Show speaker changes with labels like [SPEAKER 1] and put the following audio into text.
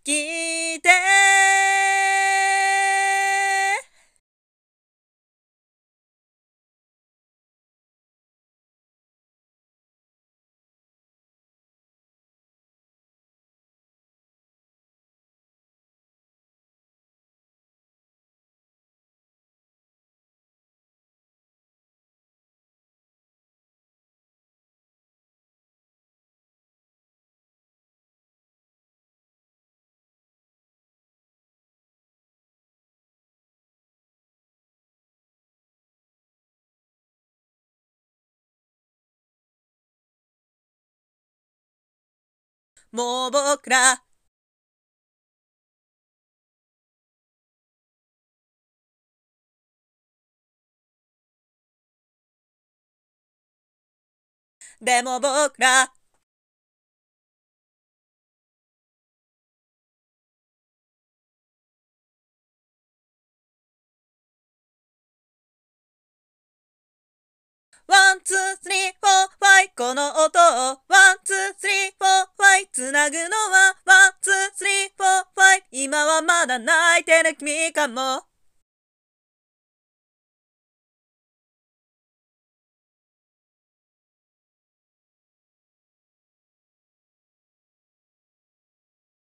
[SPEAKER 1] 聞いてもう僕らでも僕らワン、ツー、スリー、フォー、ファイこの音をワン、ツー、スリー、フォー、ファイつなぐのはワン、ツー、スリー、フォー、ファイ今はまだ泣いてる君かも